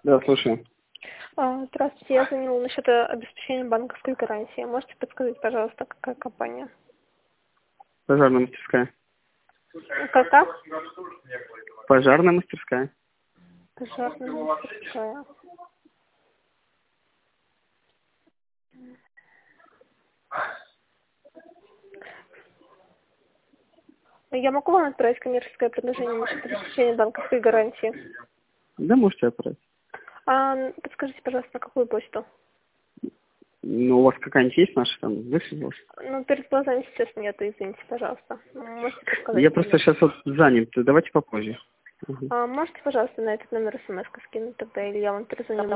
Да, слушаю. Здравствуйте, я звонила насчет обеспечения банковской гарантии. Можете подсказать, пожалуйста, какая компания? Пожарная мастерская. Какая? Пожарная мастерская. Пожарная мастерская. Я могу вам отправить коммерческое предложение насчет обеспечения банковской гарантии? Да, можете отправить. Подскажите, пожалуйста, на какую почту? Ну, у вас какая-нибудь есть наша там высветилась? Ну, перед глазами сейчас нету, извините, пожалуйста. Можете подсказать? Я просто сейчас вот занят. Давайте попозже. Можете, пожалуйста, на этот номер смс-ку скинуть тогда, или я вам перезвоню?